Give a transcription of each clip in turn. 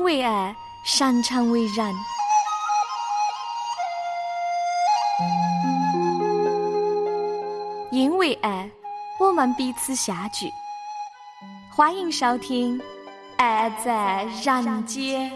为爱，擅长为人。因为爱，我们彼此相聚。欢迎收听《爱在人间》。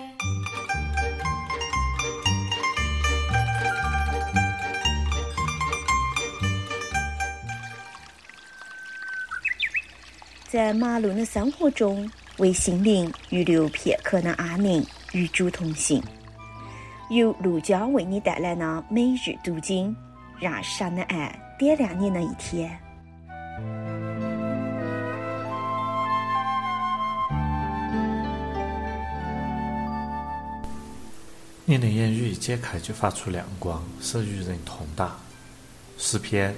在忙碌的生活中，为心灵预留片刻的安宁，与主同行。由陆江为你带来的每日读经，让神的爱点亮你的一天。 你的言语一解开就发出亮光，是与人同达。诗篇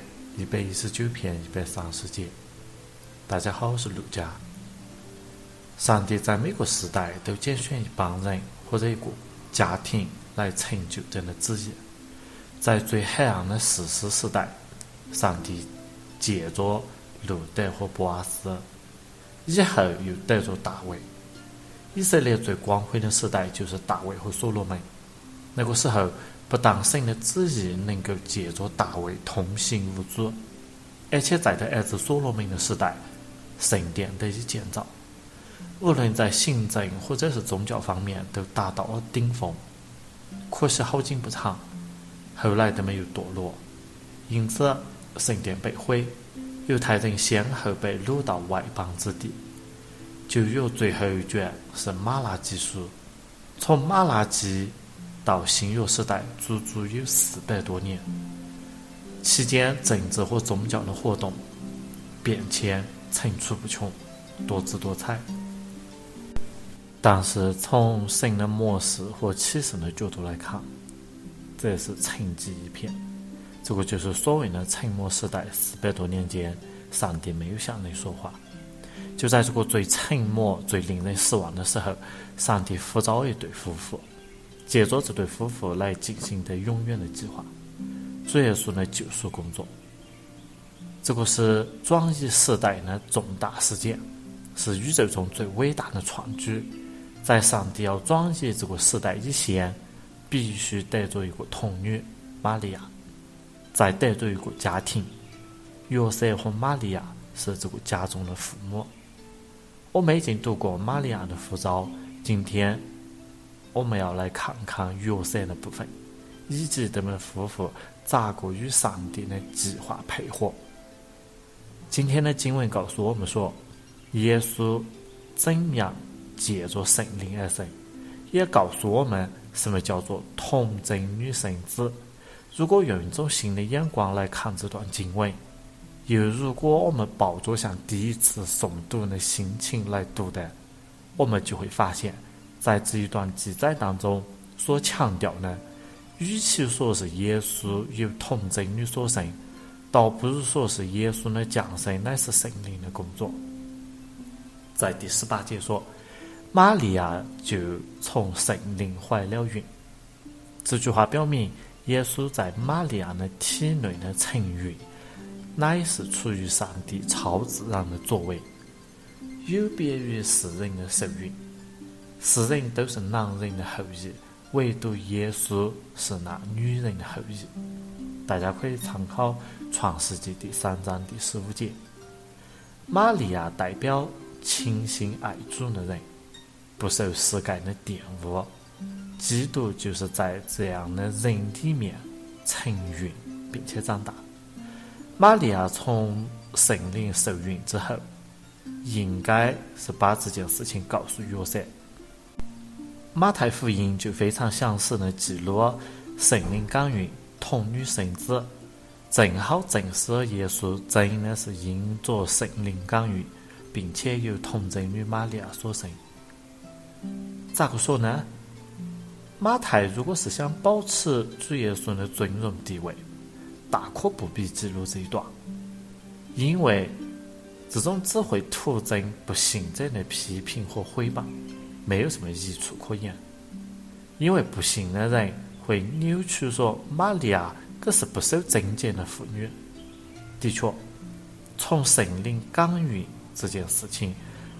119篇130节。大家好，我是陆家。上帝在每个时代都拣选一帮人或者一个家庭来成就真的旨意。在最黑暗的士师时代，上帝借着路德和波阿斯，以后又得着大卫。以色列最光辉的时代就是大卫和所罗门。那个时候，不但神的旨意能够借着大卫通行无阻，而且在他儿子所罗门的时代，圣殿得以建造，无论在行政或者是宗教方面都达到了顶峰。可惜好景不长，后来都没有堕落，因此圣殿被毁，犹太人先后被掳到外邦之地。就有最后一卷是马拉基书，从马拉基到新约时代足足有400多年，期间政治和宗教的活动变迁层出不穷，多姿多彩。但是从神的模式和启示的角度来看，这是沉寂一片。这个就是所谓的沉默时代，400多年间，上帝没有向人说话。就在这个最沉默、最令人失望的时候，上帝呼召一对夫妇，借着这对夫妇来进行的永远的计划，主耶稣的救赎工作。这个是转移时代的重大事件，是宇宙中最伟大的创举。在上帝要转移这个时代以前，必须得着一个童女玛利亚，再得着一个家庭。约瑟和玛利亚是这个家中的父母。我们已经读过玛利亚的呼召，今天我们要来看看约瑟的部分，以及他们夫妇咋个与上帝的计划配合。今天的经文告诉我们说，耶稣怎样借着圣灵而生，也告诉我们什么叫做童真女神子。如果用一种新的眼光来看这段经文，又如果我们抱着像第一次诵读的心情来读的，我们就会发现，在这一段记载当中所强调的，与其说是耶稣由童真女所生，倒不如说是耶稣的降生乃是圣灵的工作。在第18节说，玛利亚就从圣灵怀了孕。这句话表明，耶稣在玛利亚的体内的成孕，乃是出于上帝超自然的作为，有别于世人的受孕。世人都是男人的后裔，唯独耶稣是那女人的后裔。大家可以参考创世纪第3章第15节。玛利亚代表倾心爱主的人，不受世界的玷污。基督就是在这样的人里面成孕并且长大。玛利亚从圣灵受孕之后，应该是把这件事情告诉约瑟。马太福音就非常详实的记录了圣灵感孕、童女生子，正好证实耶稣真的是因着圣灵感孕，并且由童贞女玛利亚所生。咋个说呢？马太如果是想保持主耶稣的尊荣地位，大可不必记录这一段，因为这种只会徒增不信者的批评和诽谤，没有什么益处可言。因为不信的人会扭曲说玛利亚可是不受贞洁的妇女。的确，从圣灵感孕这件事情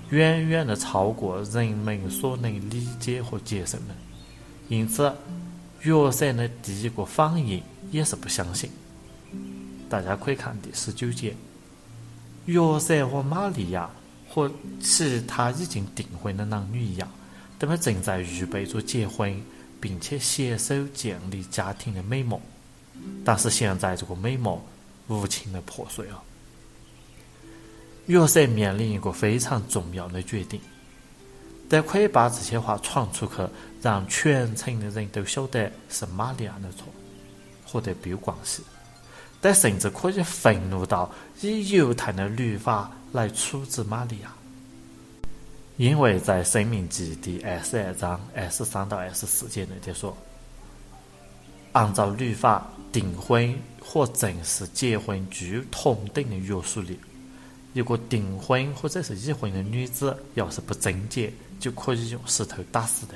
远远地超过人们所能理解和接受的。因此，约瑟的第一个反应也是不相信。大家可以看第19节，约瑟和玛利亚和其他已经订婚的男女一样，他们正在预备着结婚，并且携手建立家庭的美梦。但是现在这个美梦无情的破碎了。约瑟面临一个非常重要的决定，但可以把这些话传出去，让全城的人都晓得是玛利亚的错，和他没有关系。但甚至可以愤怒到以犹太的律法来处置玛利亚，因为在申命记第22章23到24节那里说，按照律法，订婚和正式结婚具有同等的约束力。一个订婚或者是已婚的女子，要是不贞洁，就可以用石头打死的。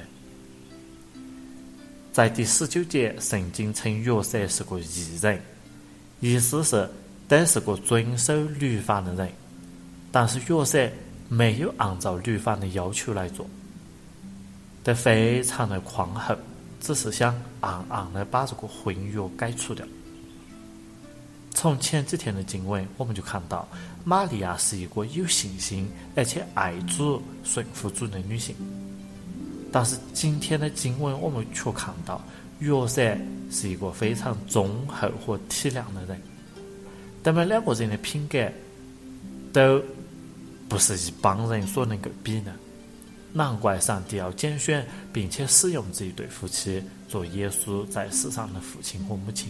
在第19节，圣经称约瑟是个义人，意思是他是个遵守律法的人。但是约瑟没有按照律法的要求来做，他非常的宽厚，只是想暗暗的把这个婚约解除掉。从前几天的经文我们就看到，玛利亚是一个有信心而且爱主顺服主的女性。但是今天的经文我们却看到，约瑟是一个非常忠厚和体谅的人。他们两个人的品格都不是一般人所能够比的，难怪上帝要拣选并且使用这一对夫妻做耶稣在世上的父亲和母亲。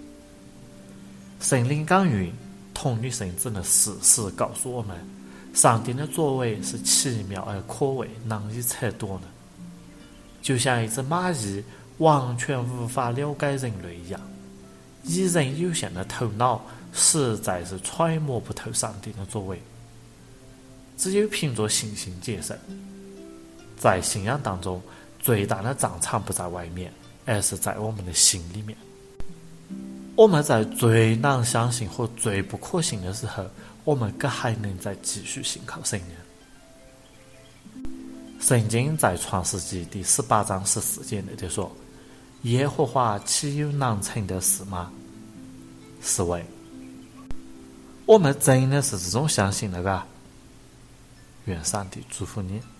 圣灵感孕童女圣子的事实告诉我们，上帝的作为是奇妙而可畏，难以测度的。就像一只蚂蚁完全无法了解人类一样，以人有限的头脑实在是揣摩不透上帝的作为，只有凭着信心接受。在信仰当中，最大的战场不在外面，而是在我们的心里面。我们在最难相信和最不可信的时候，我们可还能再继续信靠神呢？圣经在创世纪第18章14节那里说，耶和华岂有难成的事吗？是为我们真的是这种相信的吧？愿上帝祝福你。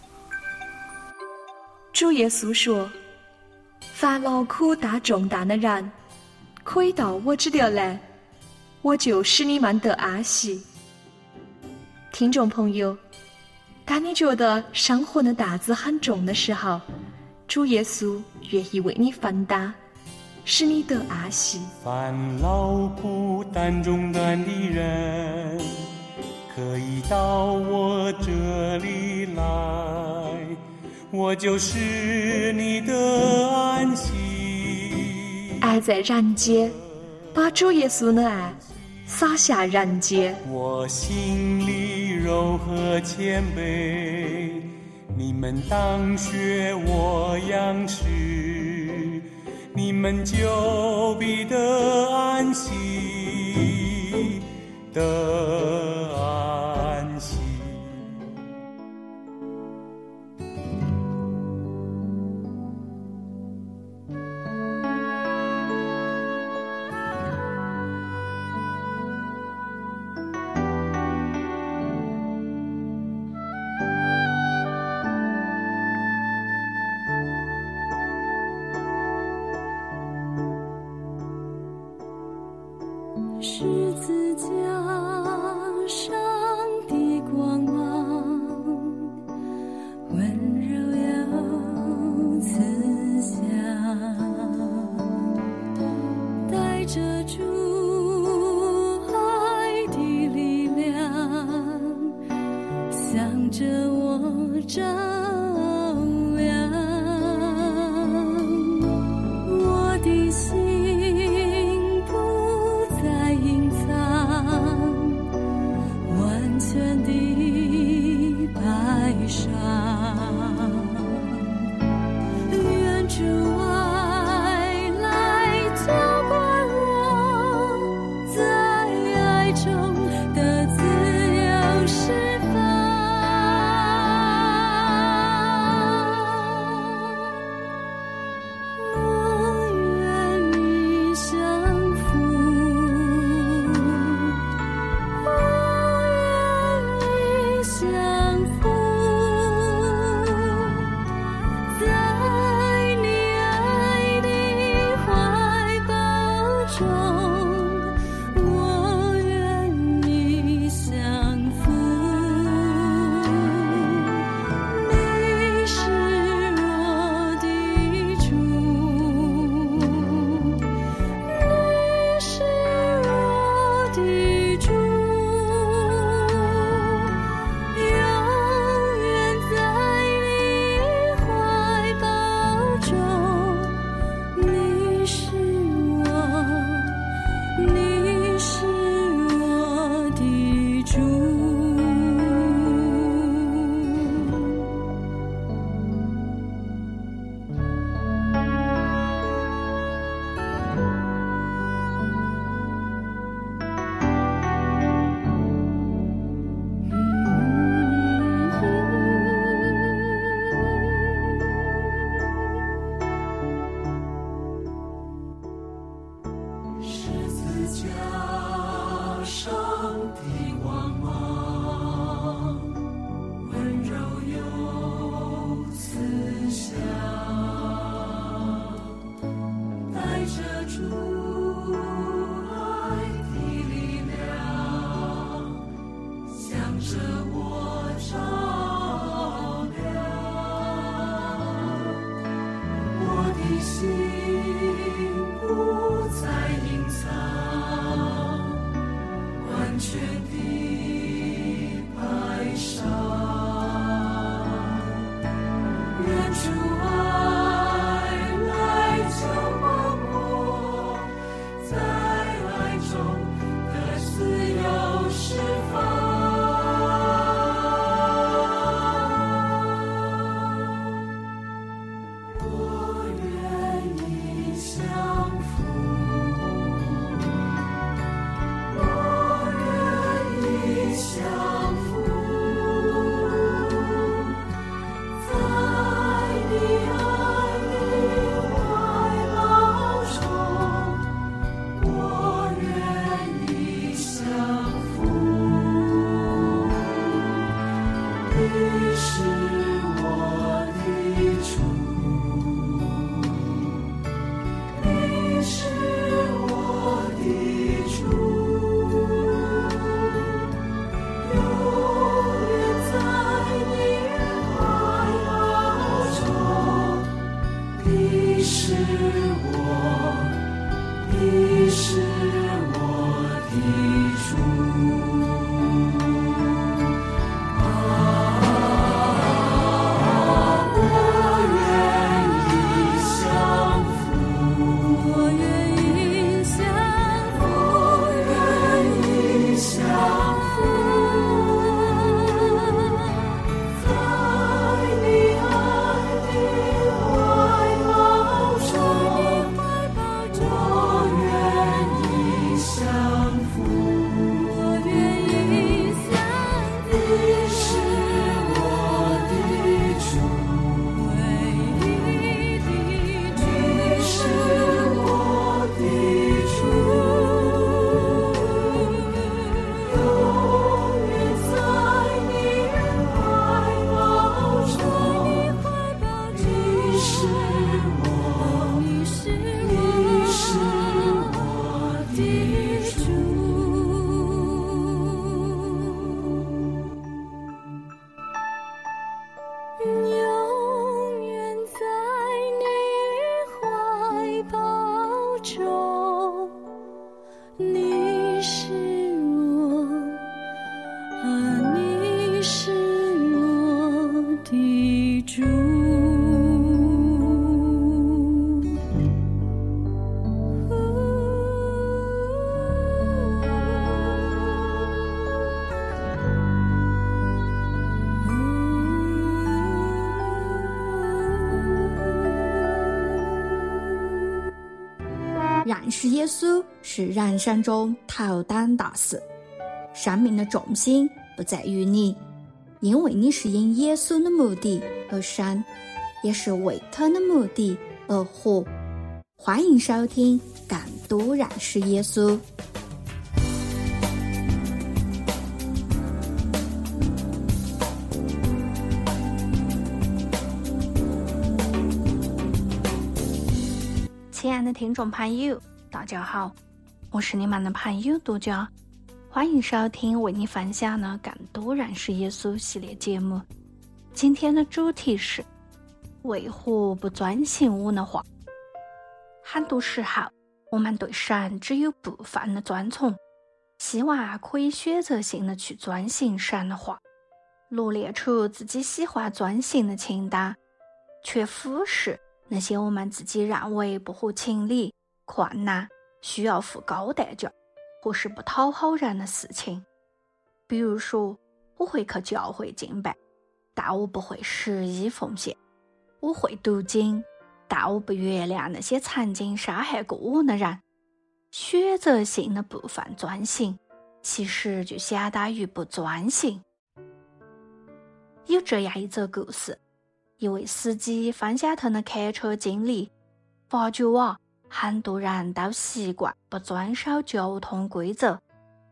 主耶稣说，凡劳苦大重担的人，可以到我这里来，我就使你们得安息。听众朋友，当你觉得生活的担子很重的时候，主耶稣愿意为你分担，使你得安息。 凡劳苦担重担的人，可以到我这里来，我就使你得安息。 爱在人间，把主耶稣的爱洒下人间。 我心里柔和谦卑，你们当学我样式，你们就必得安息，得安息。 十字架上的光芒，温柔又慈祥，带着主爱的力量，向着我照亮，我的心全的白纱，愿主爱来浇灌我，在爱中的自由释放。 的光芒，温柔又慈祥，带着主爱的力量，向着我照亮。我的心不再隐藏，完全的摆上，愿主爱来浇灌我，在爱中的自由释放。我愿意降服，我愿意降服，在你爱的怀抱中，我愿意降服。你是我的主，你是我的主，永远在你怀抱中。你是我，你是我的主。 认识耶稣是人生中头等大事，生命的重心不在于你，因为你是因耶稣的目的而生，也是为他的目的而活。欢迎收听更多认识耶稣。 亲爱的听众朋友，大家好，我是你们的朋友杜佳，欢迎收听为你分享的更多认识耶稣系列节目。今天的主题是为何不遵行我的话。很多时候，我们对神只有部分的遵从，希望可以选择性的去遵行神的话，罗列出自己喜欢遵行的清单，却忽视那些我们自己认为不合情理、困难、需要付高代价或是不讨好人的事情。比如说，我会去教会敬拜，但我不会十一奉献；我会读经，但我不原谅那些曾经伤害过我的人。选择性的部分遵行，其实就相当于不遵行。有这样一则故事，一位司机分享他的开车经历，发觉很多人都习惯不遵守交通规则，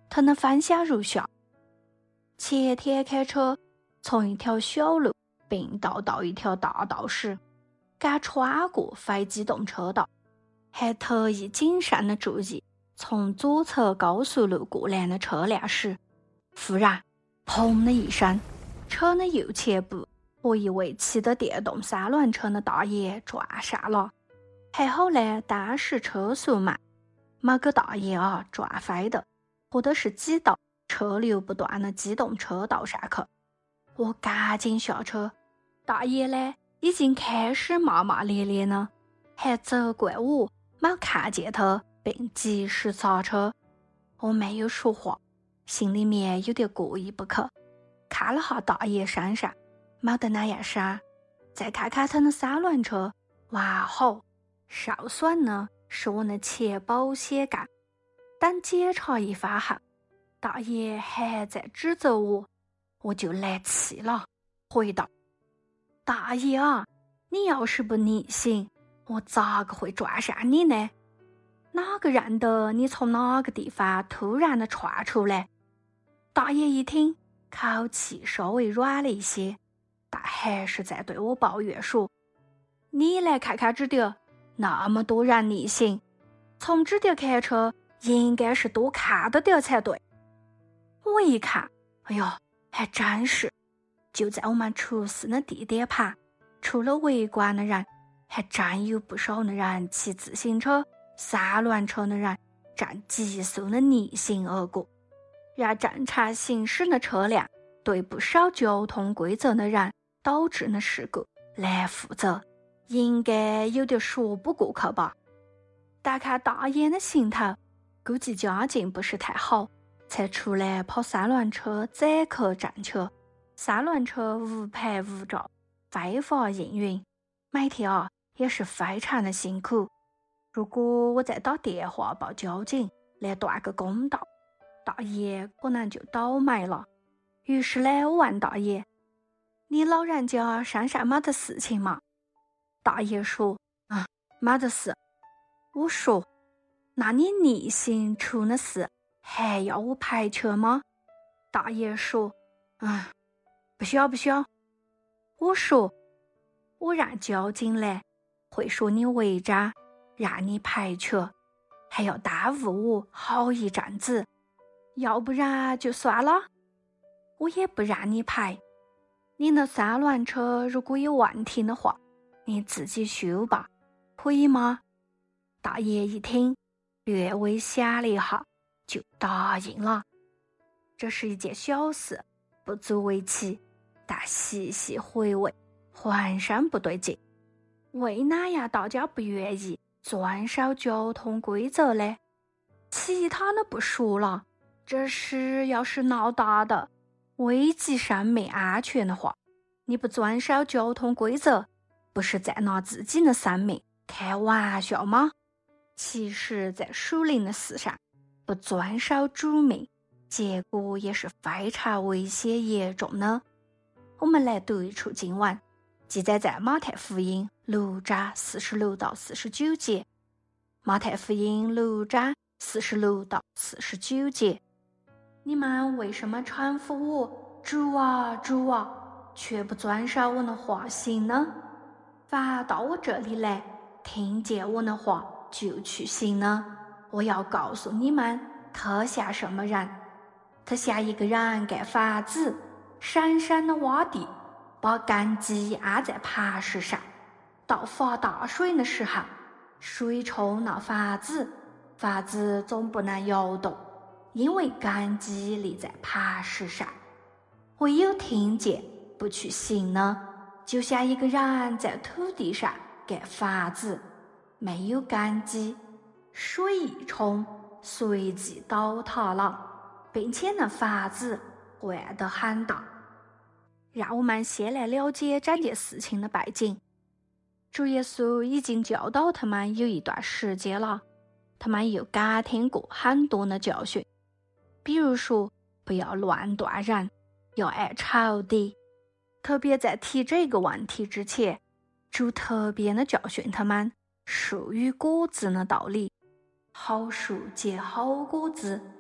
他的反响如下：前天开车从一条小路并到一条大道时，刚穿过非机动车道，还特意谨慎地注意从左侧高速路过来的车辆时，忽然砰的一声，车的右前部和一位骑着电动三轮车的大爷撞上了。还好呢，当时车速慢，没给大爷撞飞的，或者是挤到车流不断的机动车道上去。我赶紧下车，大爷呢已经开始骂骂咧咧呢，还责怪我没看见他并及时刹车。我没有说话，心里面有点过意不去。看了下大爷身上没得那样伤，再看看他的三轮车，完好，受损呢是我的前保险杠。等检查一番后，大爷还在指责我就来气了，回道：大爷啊，你要是不逆行，我咋个会撞上你呢？哪个认得你从哪个地方突然的窜出来？大爷一听，口气稍微软了一些，但还是在对我抱怨说：你来看看指条，那么多人逆行，从指条开车应该是多看得点才对。我一看，哎呦，还真是，就在我们出事的地点旁，除了围观的人，还真有不少的人骑自行车、三轮车的人正急速的逆行而过，让正常行驶的车辆对不少交通规则的人导致的事故来负责，应该有点说不过去吧。但看大爷的行头，估计家境不是太好，才出来跑三轮车载客占去，三轮车无牌无照，非法营运，每天也是非常的辛苦。如果我再打电话报交警来断个公道，大爷可能就倒霉了。于是呢，我问大爷：你老人家身上没得事情吗？大爷说：没得事。我说：那你逆行出了事还要我赔钱吗？大爷说：不需要。我说：我让交警来，会说你违章，让你赔钱，还要耽误我好一阵子，要不然就算了，我也不让你赔。你那三轮车如果有问题的话，你自己修吧，可以吗？大爷一听，略微想了一下，就答应了。这是一件小事，不足为奇，但细细回味，浑身不对劲。为哪样大家不愿意遵守交通规则呢？其他的不说了，这事要是闹大的，危及生命安全的话，你不遵守交通规则，不是在拿自己的生命开玩笑吗？其实在属灵的事上，不遵守主命，结果也是非常危险严重的。我们来读一处经文，记载在马太福音6章46到49节。马太福音6章46到49节：你们为什么称呼我主啊主啊，却不遵守我的话行呢？凡到我这里来，听见我的话就去行呢，我要告诉你们，他像什么人？他像一个人盖房子，深深的挖地，把根基安在磐石上。到发大水的时候，水冲那房子，房子总不能摇动，因为根基立在磐石上。唯有听见不去行呢，就像一个人在土地上盖房子，没有根基，水一冲，随即倒塌了，并且那房子坏得很大。让我们先来了解这件事情的背景。主耶稣已经教导他们有一段时间了，他们又感听过很多的教训，比如说不要乱断人，要爱仇敌。特别在提这个问题之前，主特别的教训他们树与果子的道理，好树结好果子，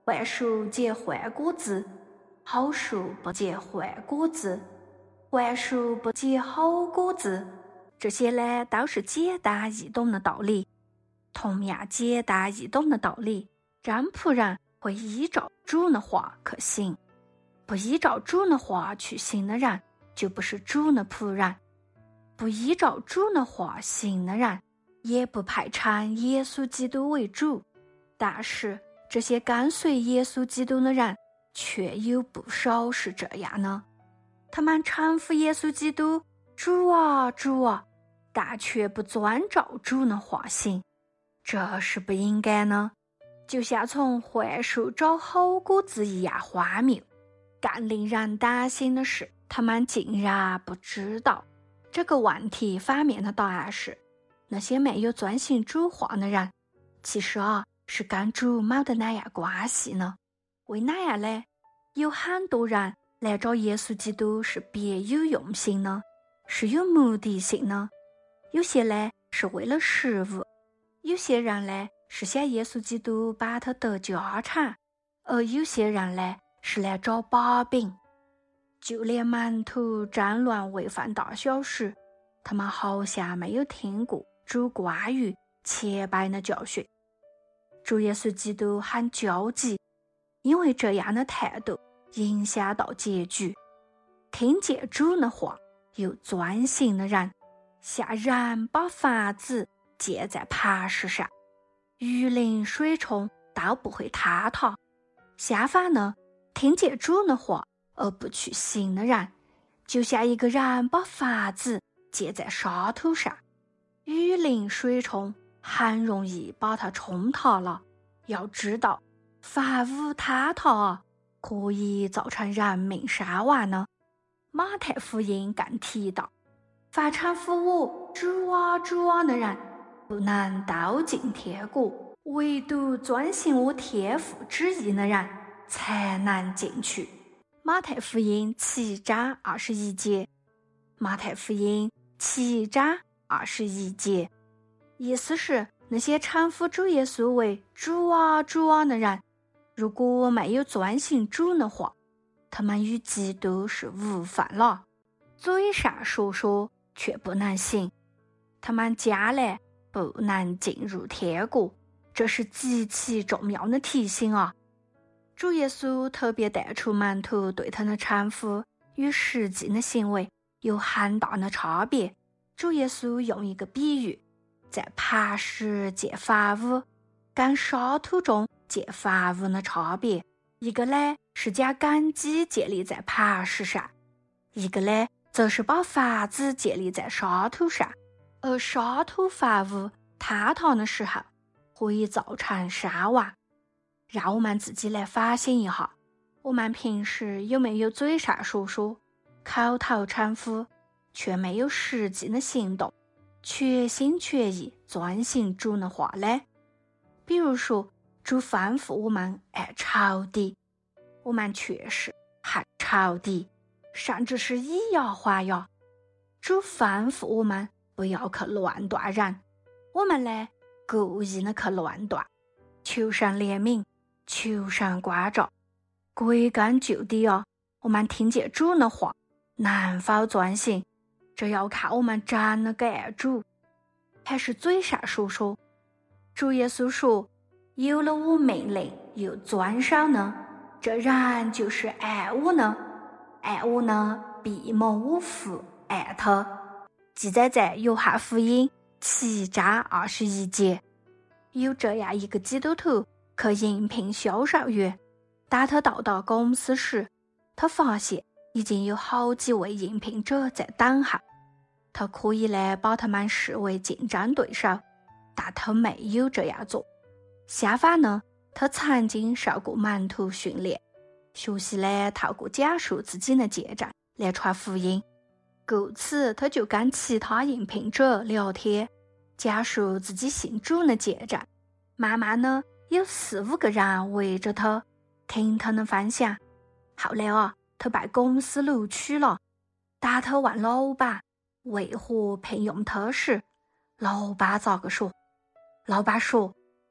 坏树结坏果子，好树不结坏果子，坏树不结好果子。这些呢都是简单易懂的道理。同样简单易懂的道理，让仆人会依照主的话去行。不依照主的话去行的人，就不是主的仆人。不依照主的话行的人，也不配称耶稣基督为主。但是这些跟随耶稣基督的人，却有不少是这样的。他们称呼耶稣基督主啊主啊，但却不遵照主的话行，这是不应该的。就像从坏树找好果子一样荒谬。更令人担心的是，他们竟然不知道这个问题反面的答案是，那些没有遵行主话的人，其实是跟主没得哪样关系呢。为哪样呢？有很多人来找耶稣基督是别有用心的，是有目的性的。有些呢是为了食物，有些人呢是想耶稣基督把他得家产，而有些人呢是来找把柄。就连门徒争论喂饭大小时，他们好像没有听过主关于前辈的教训。主耶稣基督很焦急，因为这样的态度影响到结局。听见主的话又遵行的人，像人把房子建在磐石上，雨淋水冲都不会坍塌。相反呢，听见主的话而不去行的人，就像一个人把房子建在沙土上，雨淋水冲很容易把它冲塌了。要知道，房屋坍塌可以造成人命伤亡呢。马太福音更提到，凡称呼我主啊主啊的人，不能都进天国，唯独遵行我天父旨意的人才能进去。马太福音7章21节，马太福音7章21节，意思是那些称呼主耶稣为主啊主啊的人，如果没有遵行主的话，他们与基督是无分了，嘴上说说却不能行，他们将来不能进入天国。这是极其重要的提醒啊！主耶稣特别带出门徒对他的称呼与实际的行为有很大的差别。主耶稣用一个比喻，在磐石建房屋跟沙土中建房屋的差别，一个呢是将根基建立在磐石上，一个呢则是把房子建立在沙土上。而沙土房屋坍塌的时候会造成伤亡。让我们自己来反省一下，我们平时有没有嘴上说说，口头称呼，却没有实际的行动，全心全意遵行主的话呢？比如说，主吩咐我们爱仇敌，我们确实恨仇敌，甚至是以牙还牙。主吩咐我们不要去乱断人，我们呢故意的去乱断。求神怜悯，求神关照，归根究底我们听见主的话能否遵行，这要看我们真的爱主，还是嘴上说说。主耶稣说，有了我命令又遵守呢，这人就是爱我呢，爱我呢必蒙我父爱他。记载在约翰福音7章21节。有这样一个基督徒去应聘销售员，当他到公司时，他发现已经有好几位应聘者在等候。他可以把他们视为竞争对手，但他没有这样做。相反呢，他曾经受过门徒训练，学习透过讲述自己的见证来传福音。故此他就跟其他应聘者聊天，讲述自己信主的见证。慢慢呢，有4-5个人围着他，听他的分享。后来他被公司录取了。当他问老板为何聘用他时，老板咋个说？老板说，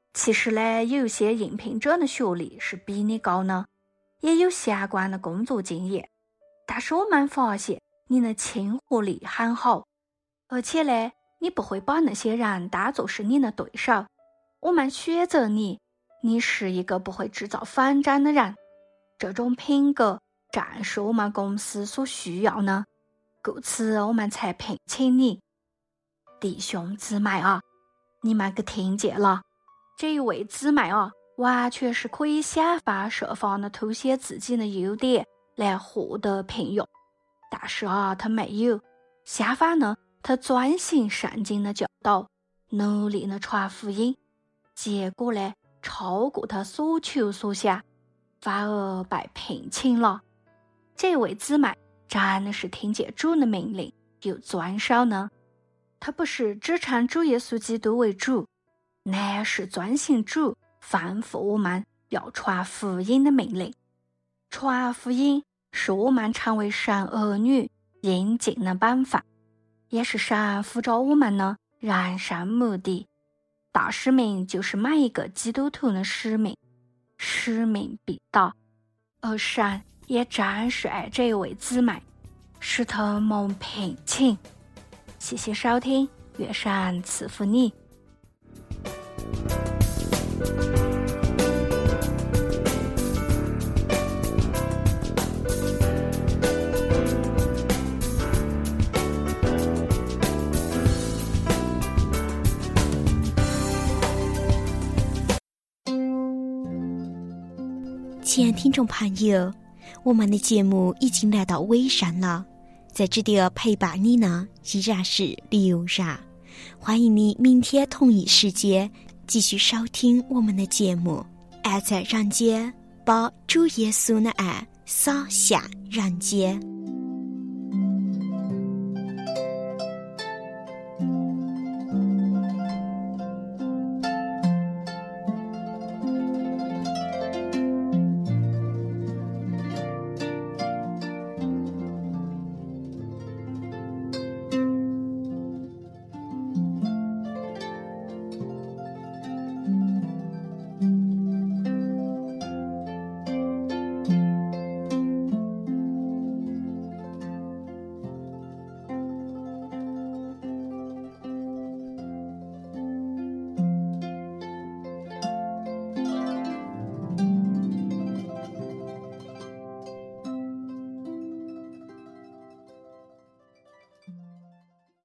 其实呢，有些应聘者的学历是比你高呢，也有相关的工作经验，但是我们发现你的亲和力很好，而且呢，你不会把那些人当作是你的对手。我们选择你，你是一个不会制造纷争的人，这种品格正是我们公司所需要的，故此我们才聘请你。弟兄姊妹啊，你们可听见了？这一位姊妹啊，完全是可以想方设法的凸显自己的优点来获得聘用，但是啊，她没有，相反呢，她遵行圣经的教导，努力的传福音，结果呢，超过她所求所想，反而被聘请了。这位姊妹真的是听见主的命令又遵守呢，她不是只称主耶稣基督为主，乃是遵行主吩咐我们要传福音的命令。传福音是我们成为神儿女应尽的本分，也是神呼召我们的人生目的。大使命就是每一个基督徒的使命，使命必达。而神也真是爱这位姊妹，使她蒙聘请。谢谢收听，愿神赐福你。 亲爱听众朋友，我们的节目已经来到尾声了，在这里陪伴你呢依然是刘然，欢迎你明天同一时间继续收听我们的节目。爱在人间，把主耶稣的爱洒向人间。